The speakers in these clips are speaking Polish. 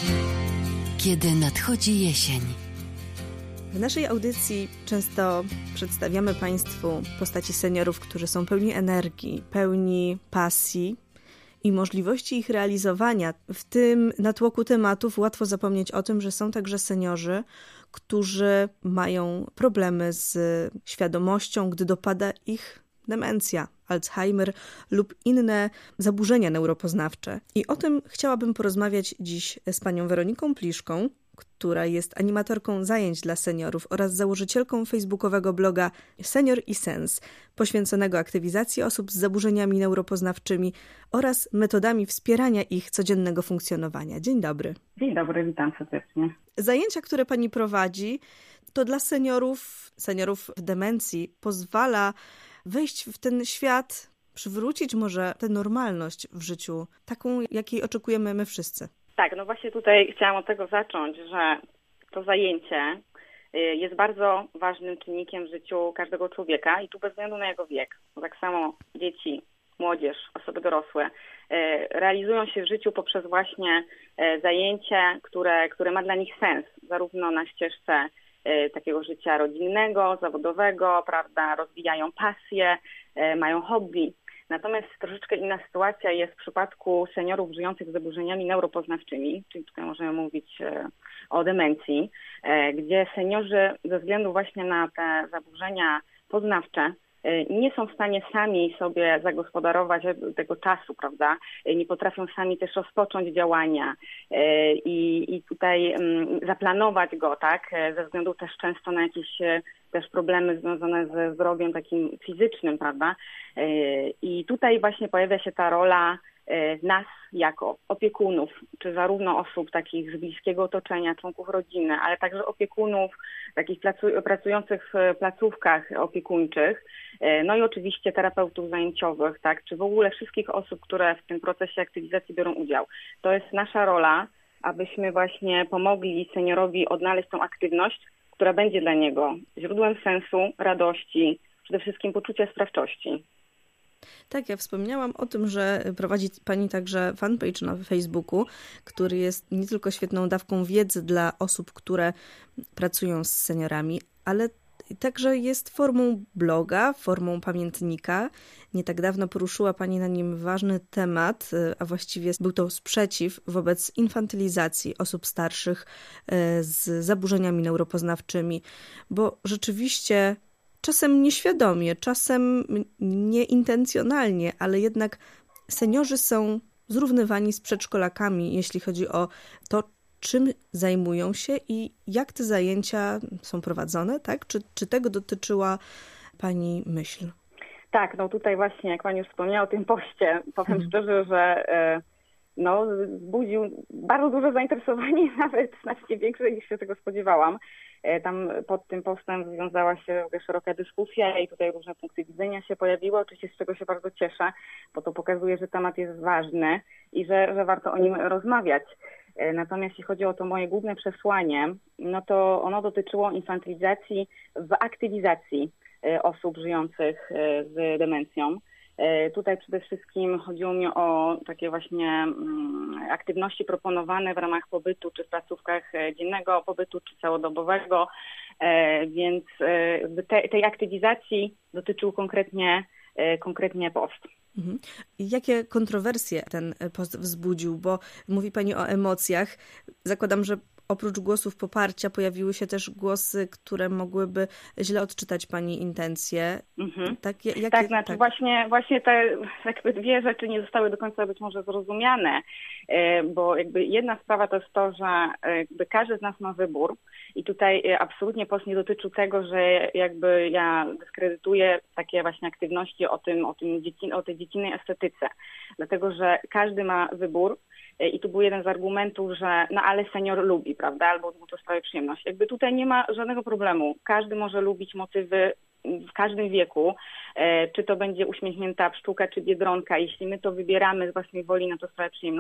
Kiedy nadchodzi jesień. W naszej audycji często przedstawiamy Państwu postaci seniorów, którzy są pełni energii, pełni pasji i możliwości ich realizowania. W tym natłoku tematów łatwo zapomnieć o tym, że są także seniorzy, którzy mają problemy z świadomością, gdy dopada ich demencja, Alzheimer lub inne zaburzenia neuropoznawcze. I o tym chciałabym porozmawiać dziś z panią Weroniką Pliszką, która jest animatorką zajęć dla seniorów oraz założycielką facebookowego bloga Senior i Sens, poświęconego aktywizacji osób z zaburzeniami neuropoznawczymi oraz metodami wspierania ich codziennego funkcjonowania. Dzień dobry. Dzień dobry, witam serdecznie. Zajęcia, które pani prowadzi, to dla seniorów w demencji pozwala wejść w ten świat, przywrócić może tę normalność w życiu, taką, jakiej oczekujemy my wszyscy. Tak, no właśnie tutaj chciałam od tego zacząć, że to zajęcie jest bardzo ważnym czynnikiem w życiu każdego człowieka i tu bez względu na jego wiek. Tak samo dzieci, młodzież, osoby dorosłe realizują się w życiu poprzez właśnie zajęcie, które ma dla nich sens, zarówno na ścieżce takiego życia rodzinnego, zawodowego, prawda, rozwijają pasje, mają hobby. Natomiast troszeczkę inna sytuacja jest w przypadku seniorów żyjących z zaburzeniami neuropoznawczymi, czyli tutaj możemy mówić o demencji, gdzie seniorzy ze względu właśnie na te zaburzenia poznawcze nie są w stanie sami sobie zagospodarować tego czasu, prawda? Nie potrafią sami też rozpocząć działania i tutaj zaplanować go, tak? Ze względu też często na jakieś też problemy związane ze zdrowiem takim fizycznym, prawda? I tutaj właśnie pojawia się ta rola nas jako opiekunów, czy zarówno osób takich z bliskiego otoczenia, członków rodziny, ale także opiekunów takich pracujących w placówkach opiekuńczych, no i oczywiście terapeutów zajęciowych, tak, czy w ogóle wszystkich osób, które w tym procesie aktywizacji biorą udział. To jest nasza rola, abyśmy właśnie pomogli seniorowi odnaleźć tą aktywność, która będzie dla niego źródłem sensu, radości, przede wszystkim poczucia sprawczości. Tak, ja wspomniałam o tym, że prowadzi pani także fanpage na Facebooku, który jest nie tylko świetną dawką wiedzy dla osób, które pracują z seniorami, ale także jest formą bloga, formą pamiętnika. Nie tak dawno poruszyła pani na nim ważny temat, a właściwie był to sprzeciw wobec infantylizacji osób starszych z zaburzeniami neuropoznawczymi, bo rzeczywiście czasem nieświadomie, czasem nieintencjonalnie, ale jednak seniorzy są zrównywani z przedszkolakami, jeśli chodzi o to, czym zajmują się i jak te zajęcia są prowadzone, tak? Czy tego dotyczyła pani myśl? Tak, no tutaj właśnie, jak pani już wspomniała o tym poście, powiem szczerze, że wzbudził bardzo duże zainteresowanie, nawet znacznie większe niż się tego spodziewałam. Tam pod tym postem związała się szeroka dyskusja i tutaj różne punkty widzenia się pojawiły, oczywiście z czego się bardzo cieszę, bo to pokazuje, że temat jest ważny i że warto o nim rozmawiać. Natomiast jeśli chodzi o to moje główne przesłanie, no to ono dotyczyło infantylizacji w aktywizacji osób żyjących z demencją. Tutaj przede wszystkim chodziło mi o takie właśnie aktywności proponowane w ramach pobytu, czy w placówkach dziennego pobytu, czy całodobowego, więc tej aktywizacji dotyczył konkretnie post. Jakie kontrowersje ten post wzbudził? Bo mówi pani o emocjach. Zakładam, że oprócz głosów poparcia pojawiły się też głosy, które mogłyby źle odczytać pani intencje. Tak, właśnie te jakby dwie rzeczy nie zostały do końca być może zrozumiane, bo jakby jedna sprawa to jest to, że jakby każdy z nas ma wybór i tutaj absolutnie post nie dotyczył tego, że jakby ja dyskredytuję takie właśnie aktywności o tej dziecinnej estetyce, dlatego że każdy ma wybór. I tu był jeden z argumentów, że ale senior lubi, prawda, albo mu to sprawia przyjemność. Jakby tutaj nie ma żadnego problemu. Każdy może lubić motywy w każdym wieku, czy to będzie uśmiechnięta pszczółka, czy biedronka. Jeśli my to wybieramy z własnej woli, na to sprawia przyjemność,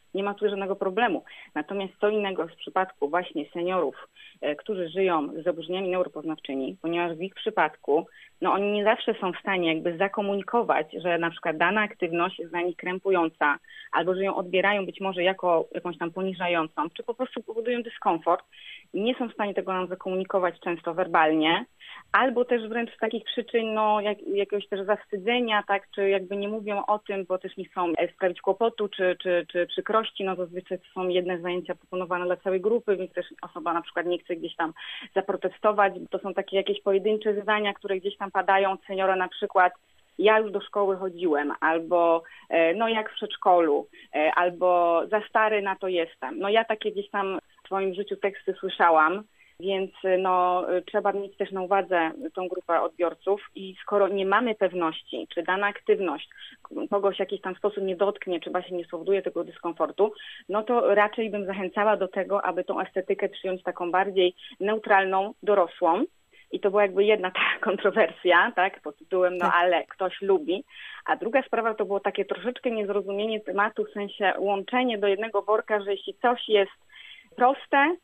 Nie ma tu żadnego problemu. Natomiast co innego w przypadku właśnie seniorów, którzy żyją z zaburzeniami neuropoznawczymi, ponieważ w ich przypadku oni nie zawsze są w stanie jakby zakomunikować, że na przykład dana aktywność jest dla nich krępująca, albo że ją odbierają być może jako jakąś tam poniżającą, czy po prostu powodują dyskomfort i nie są w stanie tego nam zakomunikować często werbalnie, albo też wręcz z takich przyczyn jakiegoś też zawstydzenia, tak, czy jakby nie mówią o tym, bo też nie chcą sprawić kłopotu czy przykrości, zazwyczaj to są jedne zajęcia proponowane dla całej grupy, więc też osoba na przykład nie chce gdzieś tam zaprotestować, to są takie jakieś pojedyncze zadania, które gdzieś tam padają od seniora, na przykład ja już do szkoły chodziłem, albo jak w przedszkolu, albo za stary na to jestem. Ja takie gdzieś tam w swoim życiu teksty słyszałam, więc trzeba mieć też na uwadze tą grupę odbiorców i skoro nie mamy pewności, czy dana aktywność kogoś w jakiś tam sposób nie dotknie, czy właśnie nie spowoduje tego dyskomfortu, to raczej bym zachęcała do tego, aby tą estetykę przyjąć taką bardziej neutralną, dorosłą. I to była jakby jedna ta kontrowersja, tak, pod tytułem, ale ktoś lubi. A druga sprawa to było takie troszeczkę niezrozumienie tematu, w sensie łączenie do jednego worka, że jeśli coś jest proste,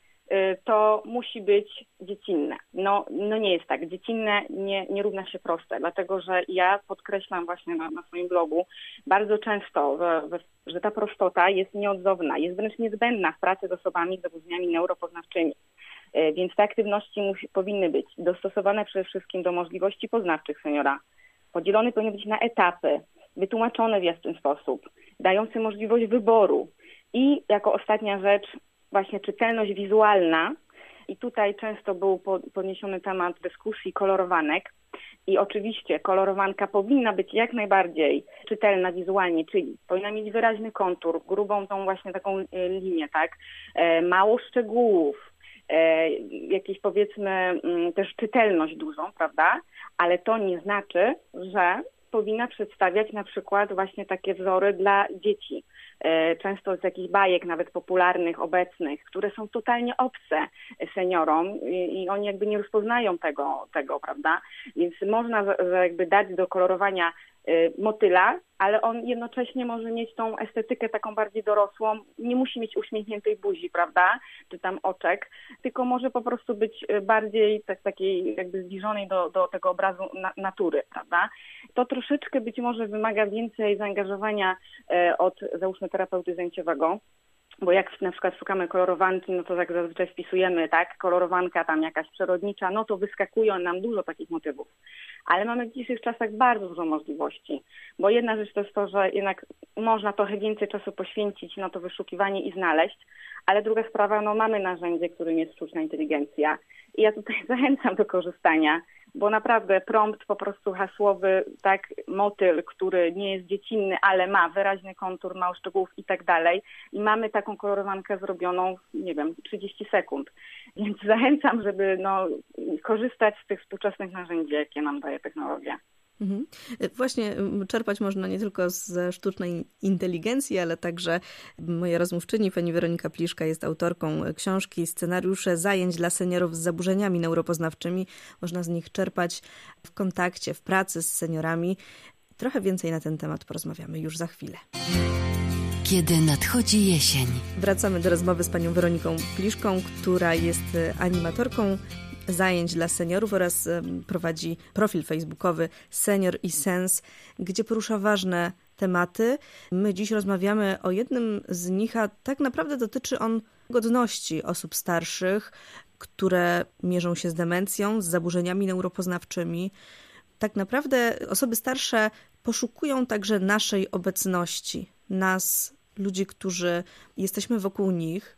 to musi być dziecinne. Nie jest tak. Dziecinne nie równa się proste, dlatego że ja podkreślam właśnie na swoim blogu bardzo często, że ta prostota jest nieodzowna, jest wręcz niezbędna w pracy z osobami z zaburzeniami neuropoznawczymi. Więc te aktywności powinny być dostosowane przede wszystkim do możliwości poznawczych seniora. Podzielone powinny być na etapy, wytłumaczone w jasny sposób, dające możliwość wyboru. I jako ostatnia rzecz właśnie czytelność wizualna. I tutaj często był podniesiony temat dyskusji kolorowanek. I oczywiście kolorowanka powinna być jak najbardziej czytelna wizualnie, czyli powinna mieć wyraźny kontur, grubą tą właśnie taką linię, tak? Mało szczegółów, jakieś powiedzmy też czytelność dużą, prawda? Ale to nie znaczy, że powinna przedstawiać na przykład właśnie takie wzory dla dzieci. Często z jakichś bajek nawet popularnych, obecnych, które są totalnie obce seniorom i oni jakby nie rozpoznają tego, prawda? Więc można jakby dać do kolorowania motyla, ale on jednocześnie może mieć tą estetykę taką bardziej dorosłą, nie musi mieć uśmiechniętej buzi, prawda, czy tam oczek, tylko może po prostu być bardziej takiej jakby zbliżonej do tego obrazu natury, prawda. To troszeczkę być może wymaga więcej zaangażowania od, załóżmy, terapeuty zajęciowego, bo jak na przykład szukamy kolorowanki, to jak zazwyczaj wpisujemy, tak, kolorowanka tam jakaś przyrodnicza, to wyskakuje nam dużo takich motywów. Ale mamy w dzisiejszych czasach bardzo dużo możliwości, bo jedna rzecz to jest to, że jednak można trochę więcej czasu poświęcić na to wyszukiwanie i znaleźć, ale druga sprawa, mamy narzędzie, którym jest sztuczna inteligencja i ja tutaj zachęcam do korzystania, bo naprawdę prompt po prostu hasłowy, tak, motyl, który nie jest dziecinny, ale ma wyraźny kontur, mało szczegółów i tak dalej i mamy taką kolorowankę zrobioną, 30 sekund. Więc zachęcam, żeby korzystać z tych współczesnych narzędzi, jakie nam daje technologia. Właśnie czerpać można nie tylko ze sztucznej inteligencji, ale także moja rozmówczyni, pani Weronika Pliszka, jest autorką książki Scenariusze zajęć dla seniorów z zaburzeniami neuropoznawczymi. Można z nich czerpać w kontakcie, w pracy z seniorami. Trochę więcej na ten temat porozmawiamy już za chwilę. Kiedy nadchodzi jesień. Wracamy do rozmowy z panią Weroniką Pliszką, która jest animatorką zajęć dla seniorów oraz prowadzi profil facebookowy Senior i Sens, gdzie porusza ważne tematy. My dziś rozmawiamy o jednym z nich, a tak naprawdę dotyczy on godności osób starszych, które mierzą się z demencją, z zaburzeniami neuropoznawczymi. Tak naprawdę osoby starsze poszukują także naszej obecności, nas, ludzi, którzy jesteśmy wokół nich.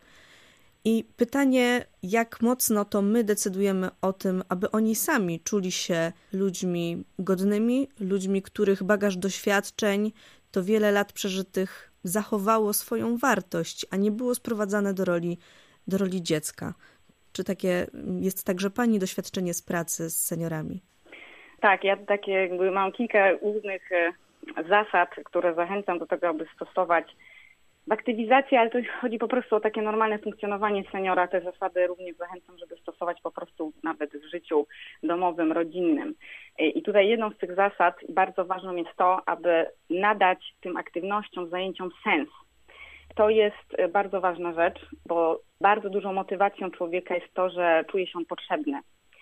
I pytanie, jak mocno to my decydujemy o tym, aby oni sami czuli się ludźmi godnymi, ludźmi, których bagaż doświadczeń, to wiele lat przeżytych zachowało swoją wartość, a nie było sprowadzane do roli dziecka. Czy takie jest także pani doświadczenie z pracy z seniorami? Tak, ja mam kilka różnych zasad, które zachęcam do tego, aby stosować w aktywizacji, ale to chodzi po prostu o takie normalne funkcjonowanie seniora. Te zasady również zachęcam, żeby stosować po prostu nawet w życiu domowym, rodzinnym. I tutaj jedną z tych zasad, bardzo ważną jest to, aby nadać tym aktywnościom, zajęciom sens. To jest bardzo ważna rzecz, bo bardzo dużą motywacją człowieka jest to, że czuje się on potrzebny.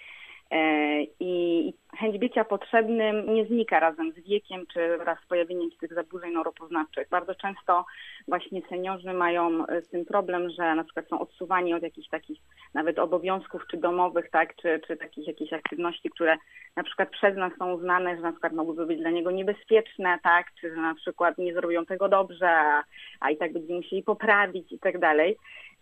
I chęć bycia potrzebnym nie znika razem z wiekiem czy wraz z pojawieniem się tych zaburzeń neuropoznawczych. Bardzo często właśnie seniorzy mają z tym problem, że na przykład są odsuwani od jakichś takich nawet obowiązków czy domowych, tak, czy takich jakichś aktywności, które na przykład przez nas są uznane, że na przykład mogłyby być dla niego niebezpieczne, tak, czy że na przykład nie zrobią tego dobrze, a i tak będziemy musieli poprawić i tak dalej.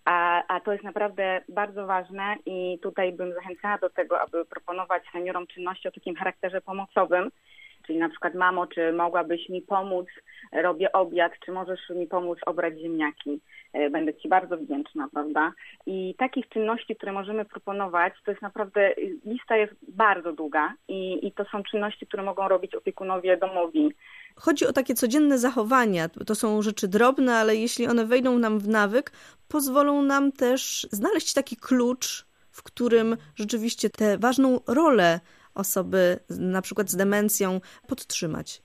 A to jest naprawdę bardzo ważne i tutaj bym zachęcała do tego, aby proponować seniorom czynności o takim charakterze pomocowym, czyli na przykład mamo, czy mogłabyś mi pomóc, robię obiad, czy możesz mi pomóc obrać ziemniaki, będę Ci bardzo wdzięczna, prawda? I takich czynności, które możemy proponować, to jest naprawdę, lista jest bardzo długa i to są czynności, które mogą robić opiekunowie domowi. Chodzi o takie codzienne zachowania. To są rzeczy drobne, ale jeśli one wejdą nam w nawyk, pozwolą nam też znaleźć taki klucz, w którym rzeczywiście tę ważną rolę osoby na przykład z demencją podtrzymać.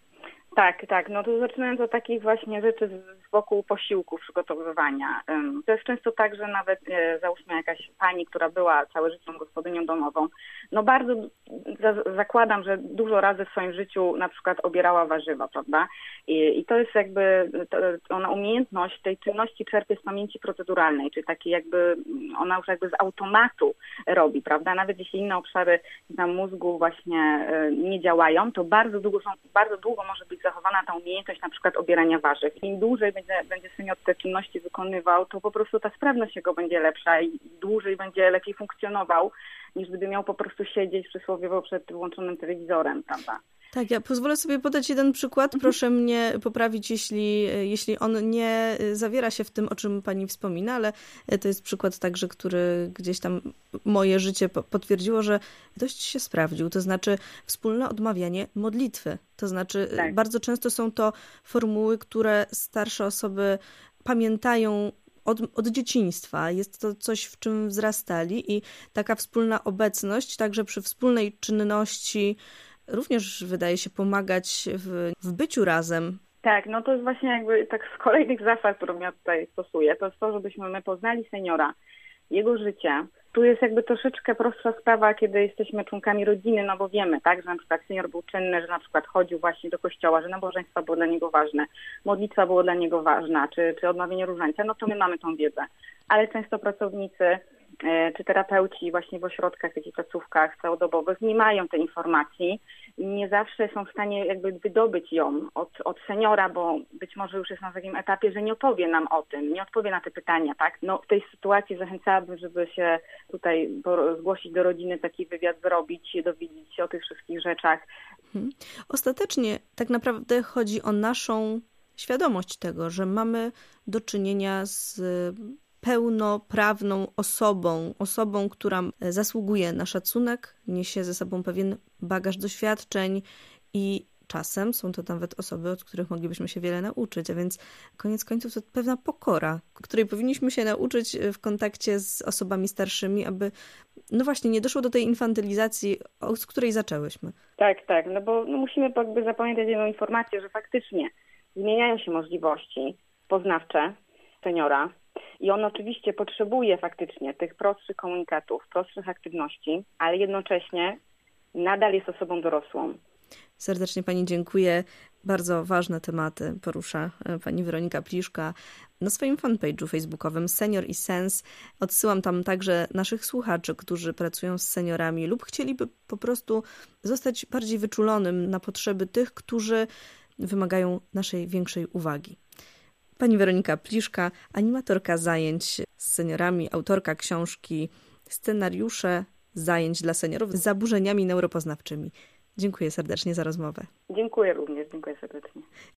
Tak. No to zaczynając od takich właśnie rzeczy wokół posiłku, przygotowywania. To jest często tak, że nawet załóżmy jakaś pani, która była całe życie gospodynią domową, no bardzo zakładam, że dużo razy w swoim życiu na przykład obierała warzywa, prawda? I to jest jakby, ona umiejętność tej czynności czerpie z pamięci proceduralnej, czyli takiej jakby, ona już jakby z automatu robi, prawda? Nawet jeśli inne obszary tam mózgu właśnie nie działają, to bardzo długo może być zachowana ta umiejętność na przykład obierania warzyw. Im dłużej będzie senior te czynności wykonywał, to po prostu ta sprawność jego będzie lepsza i dłużej będzie lepiej funkcjonował, niż gdyby miał po prostu siedzieć przysłowiowo przed włączonym telewizorem, prawda? Tak, ja pozwolę sobie podać jeden przykład. Proszę mnie poprawić, jeśli on nie zawiera się w tym, o czym pani wspomina, ale to jest przykład także, który gdzieś tam moje życie potwierdziło, że dość się sprawdził. To znaczy wspólne odmawianie modlitwy. To znaczy tak. Bardzo często są to formuły, które starsze osoby pamiętają od dzieciństwa. Jest to coś, w czym wzrastali i taka wspólna obecność, także przy wspólnej czynności również wydaje się pomagać w byciu razem. Tak, no to jest właśnie jakby tak z kolejnych zasad, którą ja tutaj stosuję, to jest to, żebyśmy my poznali seniora, jego życie. Tu jest jakby troszeczkę prostsza sprawa, kiedy jesteśmy członkami rodziny, no bo wiemy, tak, że na przykład senior był czynny, że na przykład chodził właśnie do kościoła, że nabożeństwa było dla niego ważne, modlitwa była dla niego ważna, czy odmawianie różańca, no to my mamy tą wiedzę. Ale często pracownicy czy terapeuci właśnie w ośrodkach, takich placówkach całodobowych nie mają tej informacji i nie zawsze są w stanie jakby wydobyć ją od seniora, bo być może już jest na takim etapie, że nie opowie nam o tym, nie odpowie na te pytania, tak? No w tej sytuacji zachęcałabym, żeby się tutaj zgłosić do rodziny, taki wywiad zrobić, dowiedzieć się o tych wszystkich rzeczach. Ostatecznie tak naprawdę chodzi o naszą świadomość tego, że mamy do czynienia z pełnoprawną osobą, która zasługuje na szacunek, niesie ze sobą pewien bagaż doświadczeń i czasem są to nawet osoby, od których moglibyśmy się wiele nauczyć, a więc koniec końców to pewna pokora, której powinniśmy się nauczyć w kontakcie z osobami starszymi, aby no właśnie nie doszło do tej infantylizacji, z której zaczęłyśmy. Tak, no bo musimy jakby zapamiętać jedną informację, że faktycznie zmieniają się możliwości poznawcze seniora, i on oczywiście potrzebuje faktycznie tych prostszych komunikatów, prostszych aktywności, ale jednocześnie nadal jest osobą dorosłą. Serdecznie pani dziękuję. Bardzo ważne tematy porusza pani Weronika Pliszka na swoim fanpage'u facebookowym Senior i Sens. Odsyłam tam także naszych słuchaczy, którzy pracują z seniorami lub chcieliby po prostu zostać bardziej wyczulonym na potrzeby tych, którzy wymagają naszej większej uwagi. Pani Weronika Pliszka, animatorka zajęć z seniorami, autorka książki Scenariusze zajęć dla seniorów z zaburzeniami neuropoznawczymi. Dziękuję serdecznie za rozmowę. Dziękuję również, dziękuję serdecznie.